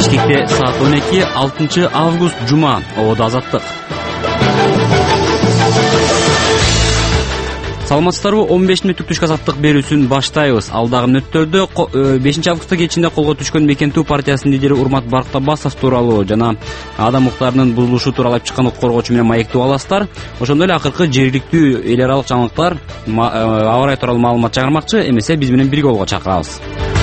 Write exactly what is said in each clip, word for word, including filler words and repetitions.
Бишкекте саат он эки алтынчы август жума. Ободо азаттык. Саламатсыздарбы? он беш мүнөттүк түшкү азаттык берүүсүн баштайбыз. Алдагы мүнөттөрдө бешинчи августта кечинде колго түшкөн Мекентүү партиясынын лидери Урмат Бактабасов тууралуу жана адам укуктарынын бузулушу тууралуу алып чыккан укук коргоочу менен маектеп аласыздар. Ошондой эле акыркы жергиликтүү эл аралык жаңылыктар аба ырайы тууралуу маалымат чыгармакчы. Эмесе биз менен бирге болууга чакырабыз.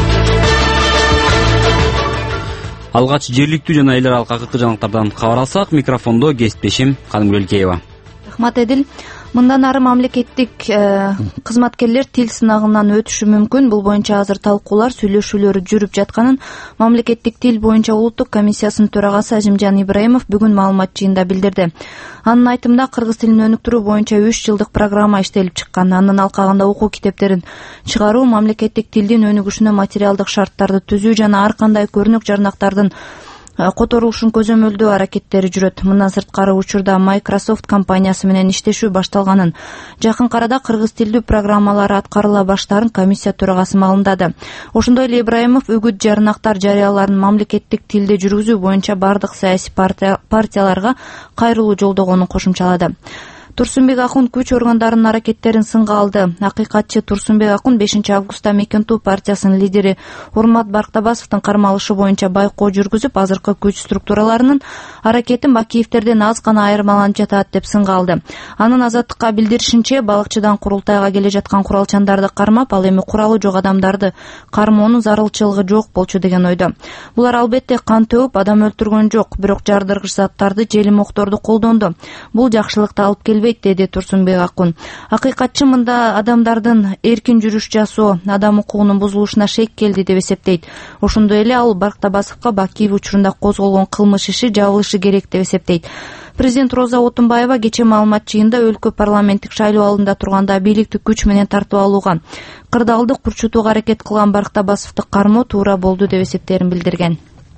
Алгач жергиликтүү жана эл аралык акыркы жаңылыктардан кабар алсак, микрофондо кесиптешим Канымгүл Элкеева. Рахмат Эдил. Мындан ары мамлекеттик кызматкерлер тил сынагынан өтүшү мүмкүн. Бул боюнча азыр талкуулар, сүйлөшүүлөр жүрүп жатканын мамлекеттик тил боюнча улуттук комиссиясынын төрагасы Азимжан Ибраимов бүгүн маалымат жыйында билдирди. Анын айтымында кыргыз тилин өнүктүрүү боюнча үч жылдык программа иштелип чыккан. Анын алкагында окуу китептерин чыгаруу, мамлекеттик тилдин өнүгүшүнө материалдык шарттарды түзүү жана ар кандай көрүнүк жарнактардын которулушун көзөмөлдөө аракеттери жүрөт. Мындан сырткары учурда Microsoft компаниясы менен иштешүү башталганын, жакын арада кыргыз тилдүү программалар аткарыла баштаарын комиссия төрагасы маалымдады. Ошондой эле Ибраимов үгүт жарнактар жарыяларын мамлекеттик тилде жүргүзүү боюнча бардык саясий партияларга кайрылуу жолдогонун кошумчалады. Турсунбек Акун күч органдарынын аракеттерин сынга алды. Акыйкатчы Турсунбек Акун бешинчи августта Мекентүү партиясынын лидери Урмат Бактабасовдун кармалышы боюнча байкоо жүргүзүп, азыркы күч структураларынын аракети Бакиевтерден аз гана айырмаланып жатат деп сынга алды. Анын Азаттыкка билдиришинче, балыкчыдан курултайга келе жаткан куралчандарды кармап, ал эми куралы жок адамдарды кармоонун зарылчылыгы жок болчу деген ойдо. Булар албетте кан төгүп, адам өлтүргөн жок, бирок жардыргыч заттарды, желим окторду колдонду. Бул жакшылыкты алып келбейт, деди Турсунбек Акун. Акыйкатчы мында адамдардын эркин жүрүш жасоо, адам укугунун бузулушуна шек келди деп эсептейт. Ошондой эле ал Бактабасовго Бакиев учурунда козголгон кылмыш иши жабылышы керек деп эсептейт. Президент Роза Отунбаева кечээ маалымат жыйында өлкө парламенттик шайлоо алдында турганда бийликти күч менен тартып алууга, кырдаалды курчутууга аракет кылган Бактабасовду кармоо туура болду деп эсептерин билдирген.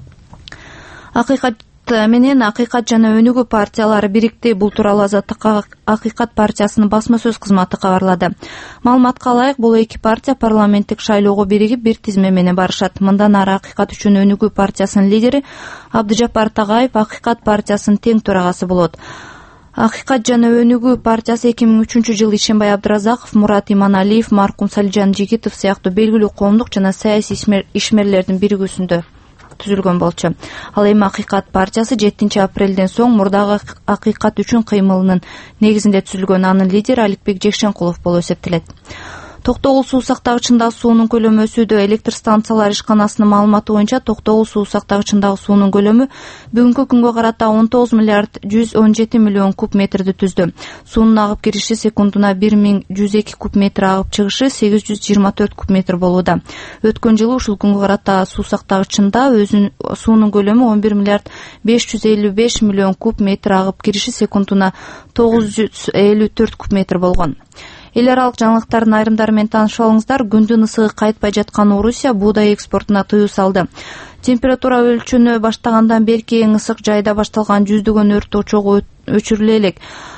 Акыйкат менен Акыйкат жана Өнүгүү партиялары бирикти. Бул тууралуу Азаттыкка Акыйкат партиясынын басма сөз кызматы кабарлады. Маалыматка ылайык, бул эки партия парламенттик шайлоого биригип бир тизме менен барышат. Мындан ары Акыйкат үчүн Өнүгүү партиясынын лидери Абдыжаппар Тагаев Акыйкат партиясынын тең төрагасы болот. Акыйкат жана Өнүгүү партиясы эки миң үчүнчү жылы Ишембай Абдыразаков, Мурат Иманалиев, маркум Салижан Жигитов сыяктуу белгилүү коомдук жана саясий ишмерлердин биригүүсүндө түзүлгөн болчу. Ал эми Акыйкат партиясы жетинчи апрелден соң мурдагы Акыйкат үчүн кыймылынын негизинде түзүлгөн. Анын лидери Аликбек Жекшенкулов болуп эсептелет. Токтогул суу сактагычындагы суунун көлөмү өсүүдө. Электр станциялар ишканасынын маалыматы боюнча Токтогул суу сактагычындагы суунун көлөмү бүгүнкү күнгө карата он тогуз миллиард жүз он жети миллион куб метрди түздү. Суунун агып кириши секундуна бир миң жүз эки куб метр, агып чыгышы сегиз жүз жыйырма төрт куб метр болууда. Өткөн жылы ушул күнгө карата суу сактагычында өзүнүн суунун көлөмү он бир миллиард беш жүз элүү беш миллион куб метр, агып кириши секундуна тогуз жүз элүү төрт куб метр болгон. Эл аралык жаңылыктардын айрымдары менен таанышып алыңыздар. Күндүн ысыгы кайтпай жаткан Орусия буудай экспортуна тыюу салды. Температура өлчөнө баштагандан берки эң ысык жайда башталган жүздөгөн өрт очогу өчүрүлө элек.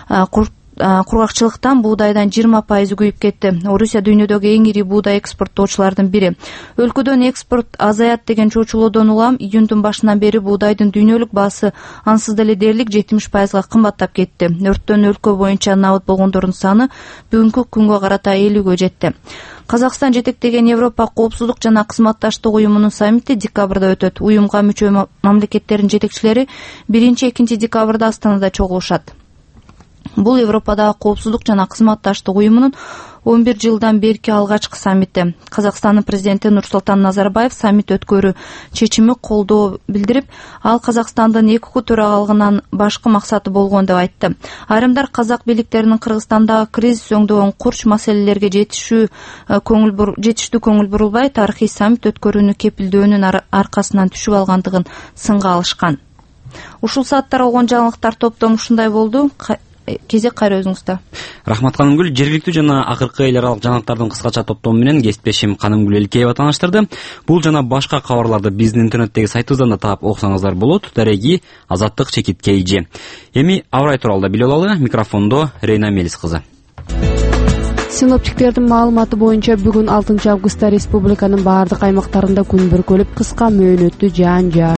Кургакчылыктан буудайдан жыйырма пайыз күйүп кетти. Орусия дүйнөдөгү эң ири буудай экспорттоочулардын бири. Өлкөдөн экспорт азаят деген чочулоодон улам июндун башынан бери буудайдын дүйнөлүк баасы ансыз деле дээрлик жетимиш пайызга кымбаттап кетти. Өрттөн өлкө боюнча набыт болгондордун саны бүгүнкү күнгө карата элүүгө жетти. Казакстан жетектеген Европа коопсуздук жана кызматташтык уюмунун саммити декабрда өтөт. Уюмга мүчө мамлекеттердин жетекчилери биринчи-экинчи декабрда Астанада чогулушат. Бул Европадагы коопсуздук жана кызматташтык уюмунун он бир жылдан берки алгачкы саммити. Казакстандын президенти Нурсултан Назарбаев саммит өткөрүү чечими колдоо билдирип, ал Казакстандын эки төрагалыгынан башкы максаты болгон деп айтты. Айрымдар казак бийликтеринин Кыргызстандагы кризис өңдөгөн курч маселелерге жетишүү көңүл жетиштүү көңүл бурулбай, тарыхый саммит өткөрүүнү кепилдөөнүн аркасынан түшүп алгандыгын сынга алышкан. Ушул сааттар болгон жаңылыктар топтому ушундай болду. Кезек кайра өзүңүздө. Рахмат Канымгүл. Жергиликтүү жана акыркы эл аралык жаңылыктардын кыскача топтому менен кесиптешим Канымгүл Элкеева тааныштырды. Бул жана башка кабарларды биздин интернеттеги сайтыбыздан да таап окусаңыздар болот. Дареги Азаттык чекит кейжи. Эми аба ырайы тууралуу билип алалы. Микрофондо Рейна Мелис кызы. Синоптиктердин маалыматы боюнча бүгүн алтынчы августта республиканын баардык аймактарында күн бүркөлүп, кыска мөөнөттүү жаан жаа